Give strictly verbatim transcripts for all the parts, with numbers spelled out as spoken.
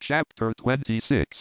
Chapter twenty-six.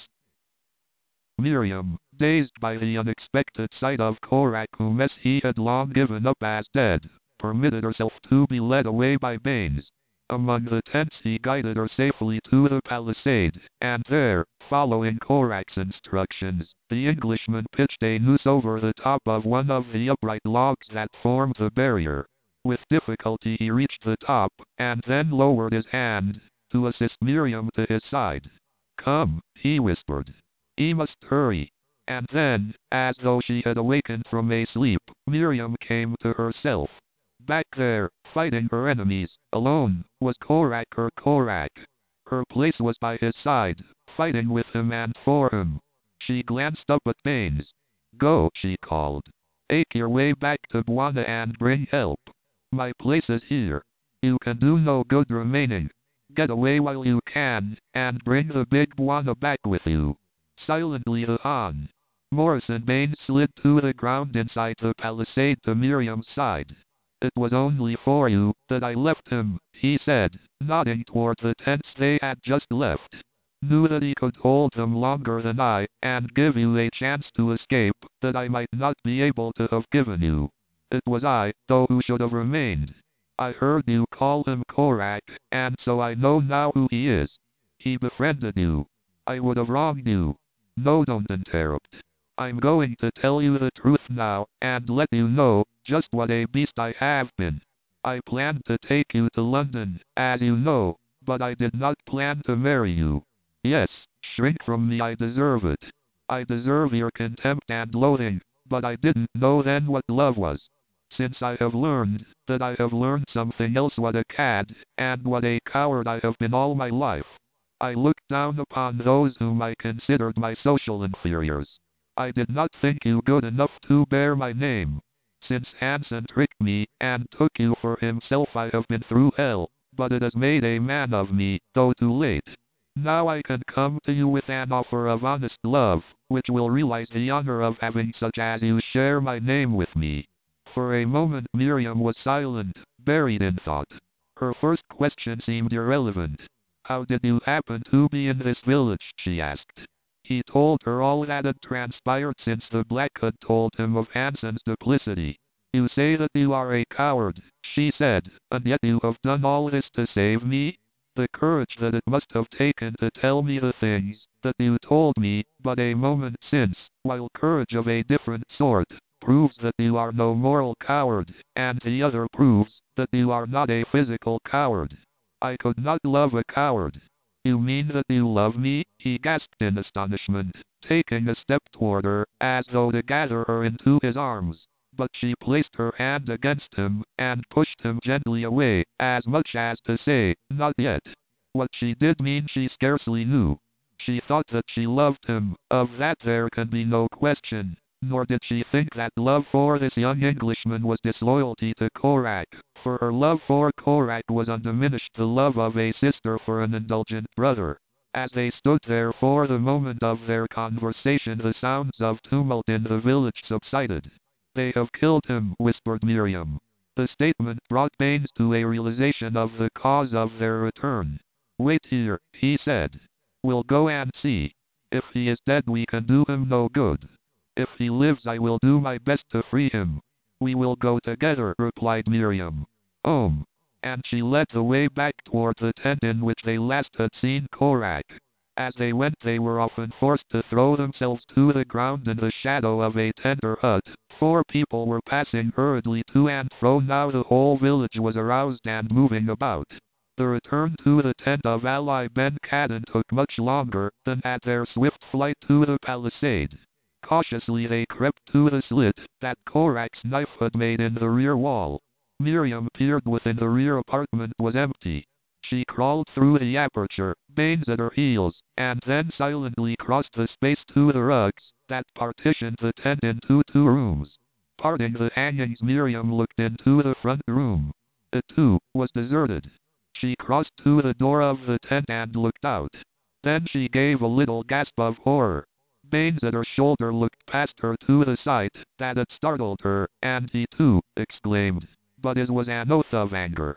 Miriam, dazed by the unexpected sight of Korak, whom he had long given up as dead, permitted herself to be led away by Baines. Among the tents he guided her safely to the palisade, and there, following Korak's instructions, the Englishman pitched a noose over the top of one of the upright logs that formed the barrier. With difficulty he reached the top, and then lowered his hand to assist Miriam to his side. "Come," he whispered. "He must hurry." And then, as though she had awakened from a sleep, Miriam came to herself. Back there, fighting her enemies, alone, was Korak, her Korak. Her place was by his side, fighting with him and for him. She glanced up at Baines. "Go," she called. "Ache your way back to Bwana and bring help. My place is here. You can do no good remaining. Get away while you can, and bring the big Bwana back with you." Silently the Han. Morrison Baines slid to the ground inside the palisade to Miriam's side. "It was only for you that I left him," he said, nodding toward the tents they had just left. "Knew that he could hold them longer than I, and give you a chance to escape that I might not be able to have given you. It was I, though, who should have remained. I heard you call him Korak, and so I know now who he is. He befriended you. I would have wronged you. No, don't interrupt. I'm going to tell you the truth now, and let you know just what a beast I have been. I planned to take you to London, as you know, but I did not plan to marry you. Yes, shrink from me, I deserve it. I deserve your contempt and loathing, but I didn't know then what love was. Since I have learned that I have learned something else, what a cad and what a coward I have been all my life. I looked down upon those whom I considered my social inferiors. I did not think you good enough to bear my name. Since Hansen tricked me and took you for himself, I have been through hell, but it has made a man of me, though too late. Now I can come to you with an offer of honest love, which will realize the honor of having such as you share my name with me." For a moment Miriam was silent, buried in thought. Her first question seemed irrelevant. "How did you happen to be in this village?" she asked. He told her all that had transpired since the Black had told him of Hansen's duplicity. "You say that you are a coward," she said, "and yet you have done all this to save me? The courage that it must have taken to tell me the things that you told me but a moment since, while courage of a different sort, proves that you are no moral coward, and the other proves that you are not a physical coward. I could not love a coward." "You mean that you love me?" he gasped in astonishment, taking a step toward her, as though to gather her into his arms. But she placed her hand against him, and pushed him gently away, as much as to say, "Not yet." What she did mean she scarcely knew. She thought that she loved him, of that there can be no question. Nor did she think that love for this young Englishman was disloyalty to Korak, for her love for Korak was undiminished the love of a sister for an indulgent brother. As they stood there for the moment of their conversation, the sounds of tumult in the village subsided. "They have killed him," whispered Miriam. The statement brought Baines to a realization of the cause of their return. "Wait here," he said. "We'll go and see. If he is dead we can do him no good. If he lives I will do my best to free him." "We will go together," replied Miriam. "Um." And she led the way back toward the tent in which they last had seen Korak. As they went they were often forced to throw themselves to the ground in the shadow of a tender hut, for people were passing hurriedly to and fro. Now the whole village was aroused and moving about. The return to the tent of Ali Ben Kadin took much longer than had their swift flight to the palisade. Cautiously they crept to the slit that Korak's knife had made in the rear wall. Miriam peered within. The rear apartment was empty. She crawled through the aperture, Baines at her heels, and then silently crossed the space to the rugs that partitioned the tent into two rooms. Parting the hangings, Miriam looked into the front room. It, too, was deserted. She crossed to the door of the tent and looked out. Then she gave a little gasp of horror. Baines at her shoulder looked past her to the sight that had startled her, and he too exclaimed. But his was an oath of anger.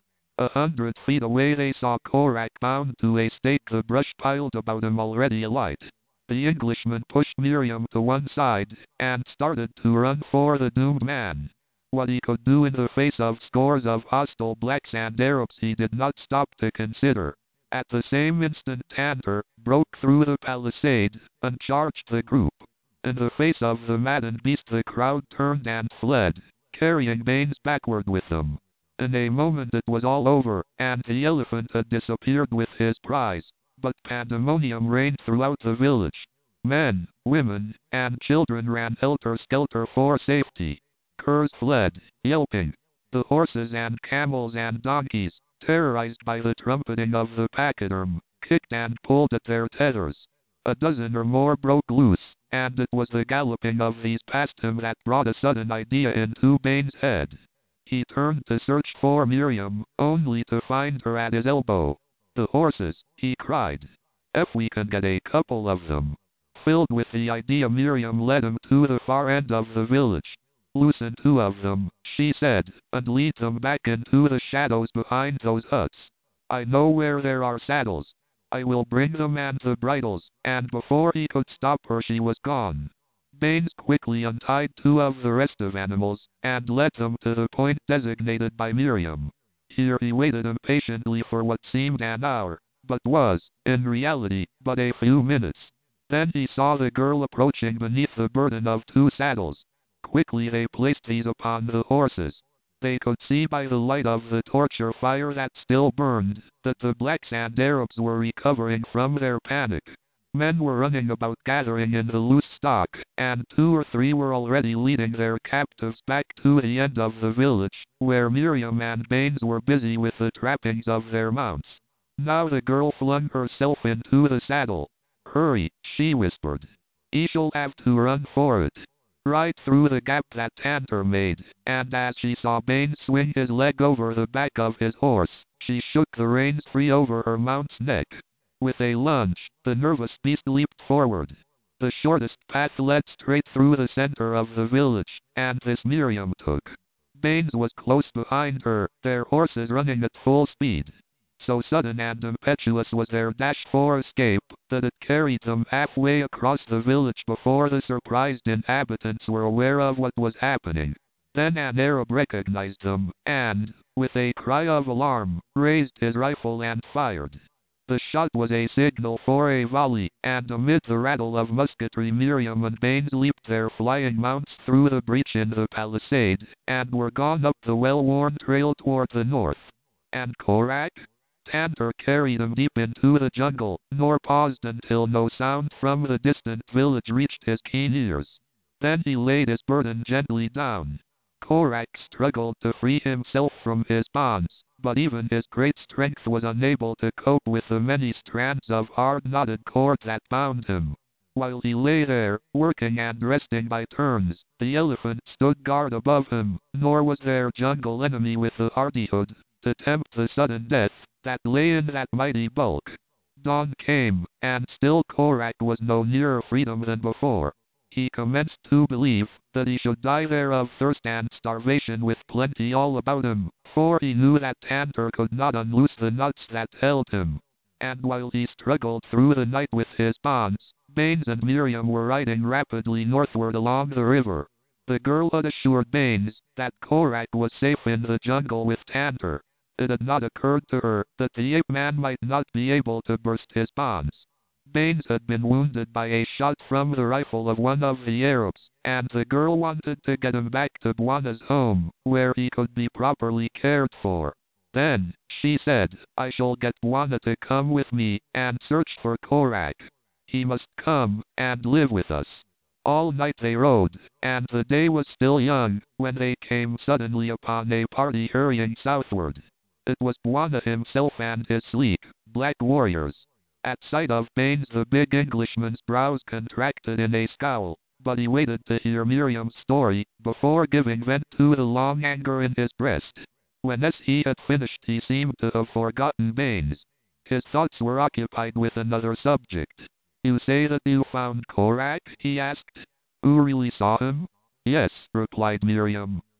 A hundred feet away they saw Korak bound to a stake, the brush piled about him already alight. The Englishman pushed Miriam to one side, and started to run for the doomed man. What he could do in the face of scores of hostile blacks and Arabs he did not stop to consider. At the same instant Tantor broke through the palisade, and charged the group. In the face of the maddened beast the crowd turned and fled, carrying Baines backward with them. In a moment it was all over, and the elephant had disappeared with his prize, but pandemonium reigned throughout the village. Men, women, and children ran helter-skelter for safety. Curs fled, yelping. The horses and camels and donkeys, terrorized by the trumpeting of the pachyderm, kicked and pulled at their tethers. A dozen or more broke loose, and it was the galloping of these past him that brought a sudden idea into Baines' head. He turned to search for Miriam, only to find her at his elbow. "The horses," he cried. "If we can get a couple of them." Filled with the idea, Miriam led him to the far end of the village. "Loosen two of them," she said, "and lead them back into the shadows behind those huts. I know where there are saddles. I will bring them and the bridles," and before he could stop her she was gone. Baines quickly untied two of the rest of animals, and led them to the point designated by Miriam. Here he waited impatiently for what seemed an hour, but was, in reality, but a few minutes. Then he saw the girl approaching beneath the burden of two saddles. Quickly they placed these upon the horses. They could see by the light of the torture fire that still burned, that the blacks and Arabs were recovering from their panic. Men were running about gathering in the loose stock, and two or three were already leading their captives back to the end of the village, where Miriam and Baines were busy with the trappings of their mounts. Now the girl flung herself into the saddle. "Hurry," she whispered. "He shall have to run for it." Right through the gap that Tantor made, and as she saw Baines swing his leg over the back of his horse, she shook the reins free over her mount's neck. With a lunge, the nervous beast leaped forward. The shortest path led straight through the center of the village, and this Miriam took. Baines was close behind her, their horses running at full speed. So sudden and impetuous was their dash for escape, that it carried them halfway across the village before the surprised inhabitants were aware of what was happening. Then an Arab recognized them, and, with a cry of alarm, raised his rifle and fired. The shot was a signal for a volley, and amid the rattle of musketry Miriam and Baines leaped their flying mounts through the breach in the palisade, and were gone up the well-worn trail toward the north. And Korak? Tantor carried him deep into the jungle, nor paused until no sound from the distant village reached his keen ears. Then he laid his burden gently down. Korak struggled to free himself from his bonds, but even his great strength was unable to cope with the many strands of hard-knotted cord that bound him. While he lay there, working and resting by turns, the elephant stood guard above him, nor was their jungle enemy with the hardihood to tempt the sudden death that lay in that mighty bulk. Dawn came, and still Korak was no nearer freedom than before. He commenced to believe that he should die there of thirst and starvation with plenty all about him, for he knew that Tantor could not unloose the knots that held him. And while he struggled through the night with his bonds, Baines and Miriam were riding rapidly northward along the river. The girl had assured Baines that Korak was safe in the jungle with Tantor. It had not occurred to her that the ape-man might not be able to burst his bonds. Baines had been wounded by a shot from the rifle of one of the Arabs, and the girl wanted to get him back to Bwana's home, where he could be properly cared for. "Then," she said, "I shall get Bwana to come with me, and search for Korak. He must come, and live with us." All night they rode, and the day was still young, when they came suddenly upon a party hurrying southward. It was Bwana himself and his sleek, black warriors. At sight of Baines the big Englishman's brows contracted in a scowl, but he waited to hear Miriam's story, before giving vent to the long anger in his breast. When as he had finished he seemed to have forgotten Baines. His thoughts were occupied with another subject. "You say that you found Korak?" he asked. "You really saw him?" "Yes," replied Miriam.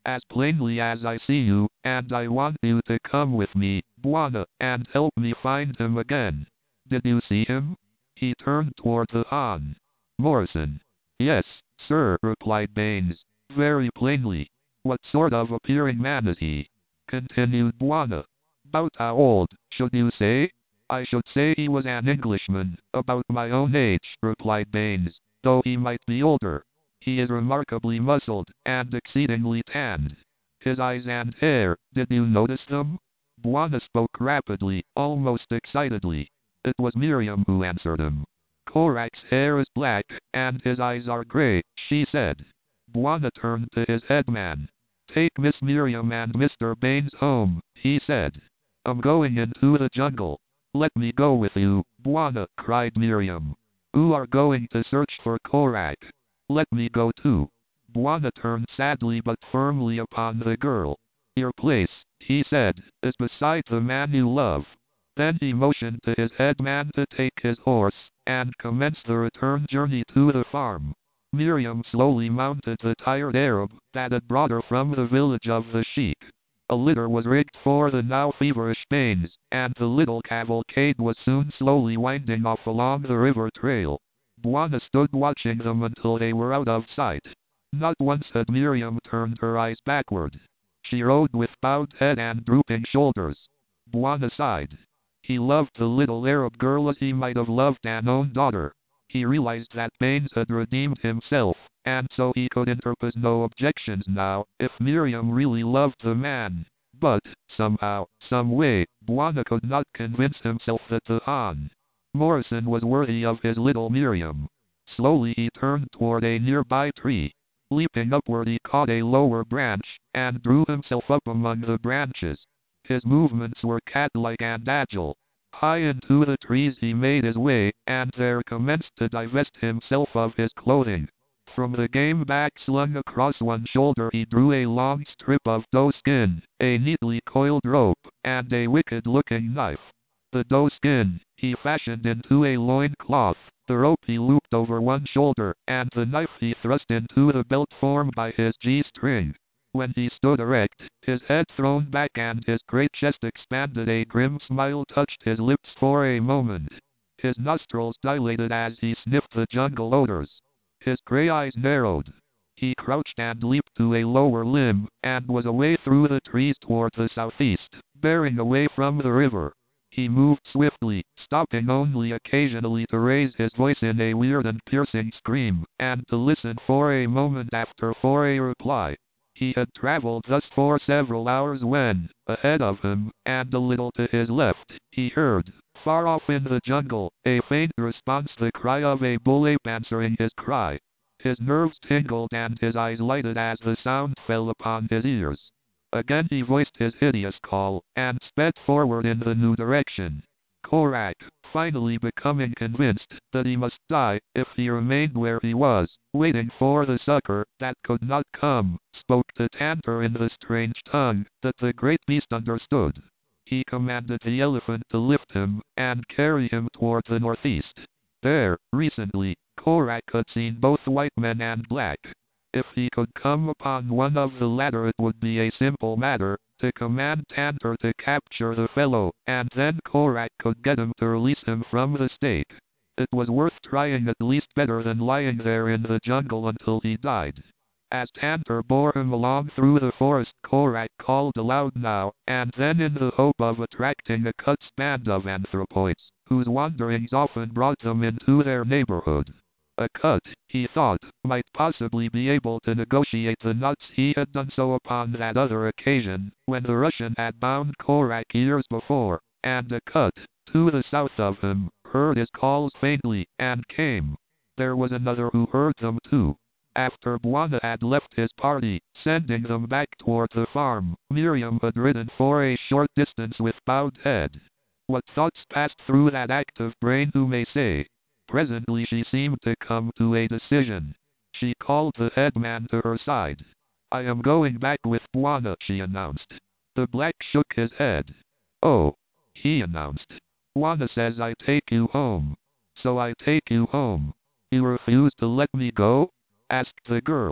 as plainly as I see you, and I want you to come with me, Bwana, and help me find him again. Did you see him? He turned toward the Han. Morrison. Yes, sir, replied Baines, very plainly. What sort of appearing man is he? Continued Bwana. About how old, should you say? I should say he was an Englishman, about my own age, replied Baines, though he might be older. He is remarkably muscled, and exceedingly tanned. His eyes and hair, did you notice them? Bwana spoke rapidly, almost excitedly. It was Miriam who answered him. Korak's hair is black, and his eyes are gray, she said. Bwana turned to his headman. Take Miss Miriam and Mister Baines home, he said. I'm going into the jungle. Let me go with you, Bwana, cried Miriam. You are going to search for Korak. Let me go too. Bwana turned sadly but firmly upon the girl. Your place, he said, is beside the man you love. Then he motioned to his headman to take his horse, and commence the return journey to the farm. Miriam slowly mounted the tired Arab that had brought her from the village of the sheik. A litter was rigged for the now feverish Baines, and the little cavalcade was soon slowly winding off along the river trail. Bwana stood watching them until they were out of sight. Not once had Miriam turned her eyes backward. She rode with bowed head and drooping shoulders. Bwana sighed. He loved the little Arab girl as he might have loved an own daughter. He realized that Baines had redeemed himself, and so he could interpose no objections now, if Miriam really loved the man. But, somehow, some way, Bwana could not convince himself that the Han Morrison was worthy of his little Miriam. Slowly he turned toward a nearby tree. Leaping upward he caught a lower branch, and drew himself up among the branches. His movements were cat-like and agile. High into the trees he made his way, and there commenced to divest himself of his clothing. From the game bag slung across one shoulder he drew a long strip of doe skin, a neatly coiled rope, and a wicked-looking knife. The doe skin he fashioned into a loin cloth, the rope he looped over one shoulder, and the knife he thrust into the belt formed by his G-string. When he stood erect, his head thrown back and his great chest expanded, a grim smile touched his lips for a moment. His nostrils dilated as he sniffed the jungle odors. His gray eyes narrowed. He crouched and leaped to a lower limb, and was away through the trees toward the southeast, bearing away from the river. He moved swiftly, stopping only occasionally to raise his voice in a weird and piercing scream, and to listen for a moment after for a reply. He had traveled thus for several hours when, ahead of him, and a little to his left, he heard, far off in the jungle, a faint response, the cry of a bull ape answering his cry. His nerves tingled and his eyes lighted as the sound fell upon his ears. Again he voiced his hideous call, and sped forward in the new direction. Korak, finally becoming convinced that he must die if he remained where he was, waiting for the succor that could not come, spoke to Tantor in the strange tongue that the great beast understood. He commanded the elephant to lift him, and carry him toward the northeast. There, recently, Korak had seen both white men and black. If he could come upon one of the latter it would be a simple matter to command Tantor to capture the fellow, and then Korak could get him to release him from the stake. It was worth trying, at least better than lying there in the jungle until he died. As Tantor bore him along through the forest, Korak called aloud now and then in the hope of attracting a Kutz band of anthropoids, whose wanderings often brought them into their neighborhood. A Kut, he thought, might possibly be able to negotiate the nuts. He had done so upon that other occasion, when the Russian had bound Korak years before, and a Kut, to the south of him, heard his calls faintly, and came. There was another who heard them too. After Bwana had left his party, sending them back toward the farm, Miriam had ridden for a short distance with bowed head. What thoughts passed through that active brain, who may say? Presently she seemed to come to a decision. She called the headman to her side. I am going back with Bwana, she announced. The black shook his head. Oh, he announced. Bwana says I take you home. So I take you home. You refuse to let me go? Asked the girl.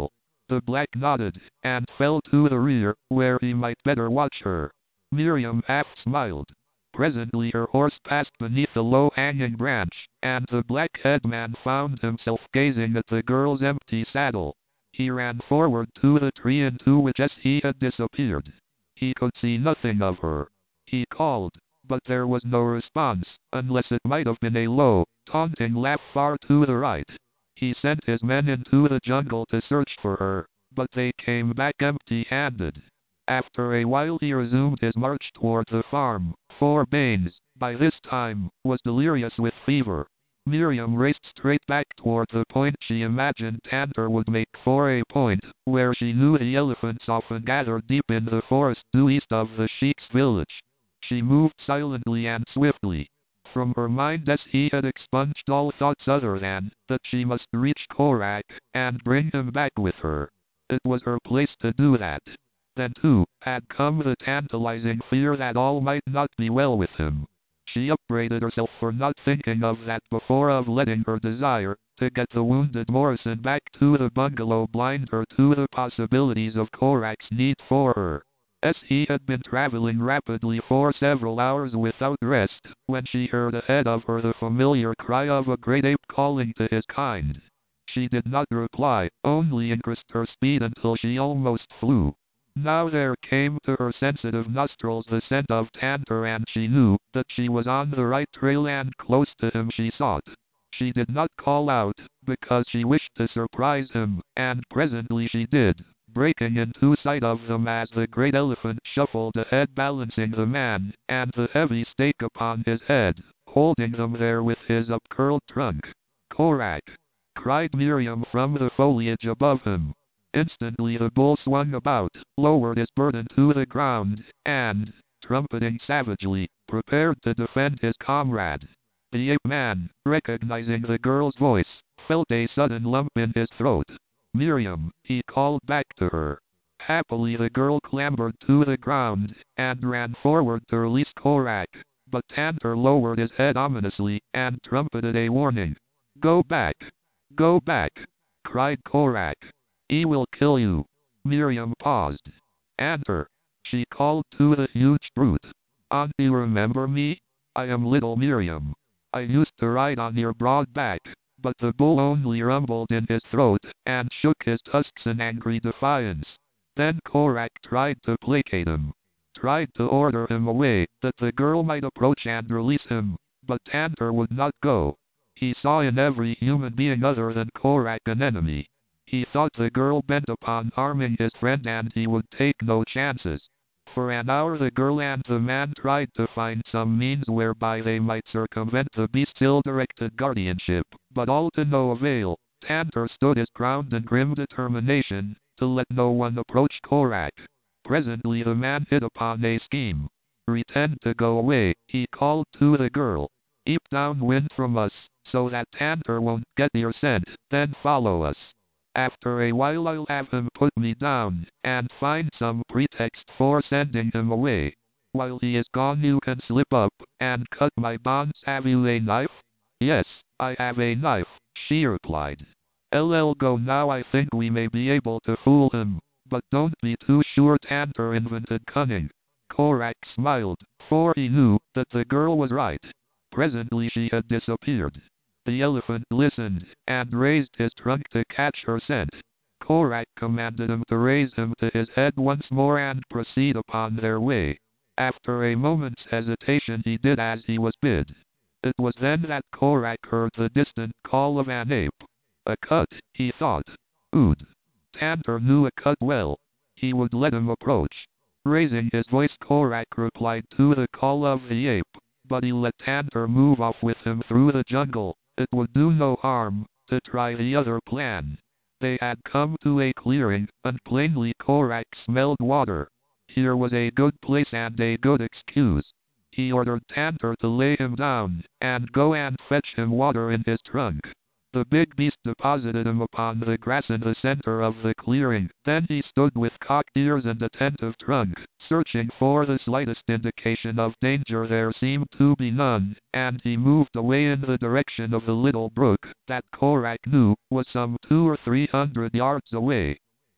The black nodded, and fell to the rear, where he might better watch her. Miriam half smiled. Presently her horse passed beneath a low-hanging branch, and the black-head man found himself gazing at the girl's empty saddle. He ran forward to the tree into which he had disappeared. He could see nothing of her. He called, but there was no response, unless it might have been a low, taunting laugh far to the right. He sent his men into the jungle to search for her, but they came back empty-handed. After a while he resumed his march toward the farm, for Baines, by this time, was delirious with fever. Miriam raced straight back toward the point she imagined Tantor would make for a point, where she knew the elephants often gathered deep in the forest due east of the sheik's village. She moved silently and swiftly. From her mind as he had expunged all thoughts other than that she must reach Korak, and bring him back with her. It was her place to do that. Then too, had come the tantalizing fear that all might not be well with him. She upbraided herself for not thinking of that before, of letting her desire to get the wounded Morrison back to the bungalow blind her to the possibilities of Korak's need for her. As he had been traveling rapidly for several hours without rest, when she heard ahead of her the familiar cry of a great ape calling to his kind. She did not reply, only increased her speed until she almost flew. Now there came to her sensitive nostrils the scent of Tantor, and she knew that she was on the right trail and close to him she sought. She did not call out, because she wished to surprise him, and presently she did, breaking into sight of them as the great elephant shuffled ahead, balancing the man, and the heavy stake upon his head, holding them there with his upcurled trunk. "Korak!" cried Miriam from the foliage above him. Instantly the bull swung about, lowered his burden to the ground, and, trumpeting savagely, prepared to defend his comrade. The ape-man, recognizing the girl's voice, felt a sudden lump in his throat. "Miriam," he called back to her. Happily the girl clambered to the ground, and ran forward to release Korak, but Tantor lowered his head ominously, and trumpeted a warning. "Go back! Go back!" cried Korak. "He will kill you." Miriam paused. "Answer," she called to the huge brute. "On you remember me? I am little Miriam. I used to ride on your broad back." But the bull only rumbled in his throat, and shook his tusks in angry defiance. Then Korak tried to placate him. Tried to order him away, that the girl might approach and release him. But Tantor would not go. He saw in every human being other than Korak an enemy. He thought the girl bent upon harming his friend, and he would take no chances. For an hour the girl and the man tried to find some means whereby they might circumvent the beast's ill-directed guardianship, but all to no avail. Tantor stood his ground in grim determination to let no one approach Korak. Presently the man hit upon a scheme. "Pretend to go away," he called to the girl. "Keep downwind from us, so that Tantor won't get your scent, then follow us. After a while I'll have him put me down, and find some pretext for sending him away. While he is gone you can slip up, and cut my bonds. Have you a knife?" "Yes, I have a knife," she replied. "Ll go now. I think we may be able to fool him, but don't be too sure." Tantor invented cunning. Korak smiled, for he knew that the girl was right. Presently she had disappeared. The elephant listened, and raised his trunk to catch her scent. Korak commanded him to raise him to his head once more and proceed upon their way. After a moment's hesitation he did as he was bid. It was then that Korak heard the distant call of an ape. A cut, he thought. Ood. Tantor knew a cut well. He would let him approach. Raising his voice, Korak replied to the call of the ape, but he let Tantor move off with him through the jungle. It would do no harm to try the other plan. They had come to a clearing, and plainly Korak smelled water. Here was a good place and a good excuse. He ordered Tantor to lay him down, and go and fetch him water in his trunk. The big beast deposited him upon the grass in the center of the clearing. Then he stood with cocked ears and attentive trunk, searching for the slightest indication of danger. There seemed to be none, and he moved away in the direction of the little brook, that Korak knew was some two or three hundred yards away.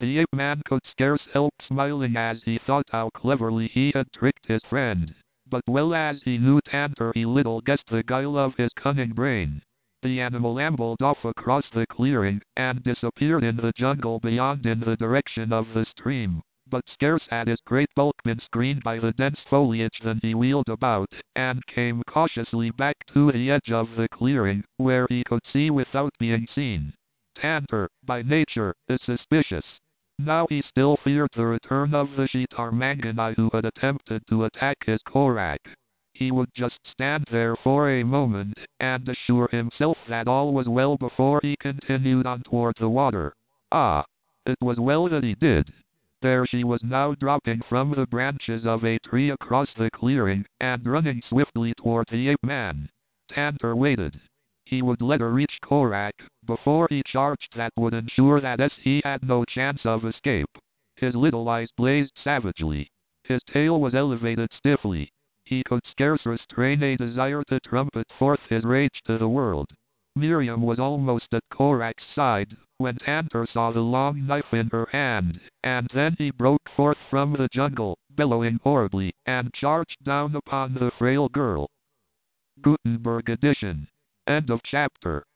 The ape-man could scarce help smiling as he thought how cleverly he had tricked his friend. But well as he knew Tantor, he little guessed the guile of his cunning brain. The animal ambled off across the clearing, and disappeared in the jungle beyond in the direction of the stream. But scarce had his great bulk been screened by the dense foliage than he wheeled about, and came cautiously back to the edge of the clearing, where he could see without being seen. Tantor, by nature, is suspicious. Now he still feared the return of the Shi'Tar Mangani who had attempted to attack his Korak. He would just stand there for a moment, and assure himself that all was well before he continued on toward the water. Ah! It was well that he did. There she was now, dropping from the branches of a tree across the clearing, and running swiftly toward the ape-man. Tantor waited. He would let her reach Korak before he charged. That would ensure that as he had no chance of escape. His little eyes blazed savagely. His tail was elevated stiffly. He could scarce restrain a desire to trumpet forth his rage to the world. Miriam was almost at Korak's side, when Tantor saw the long knife in her hand, and then he broke forth from the jungle, bellowing horribly, and charged down upon the frail girl. Gutenberg edition. End of chapter.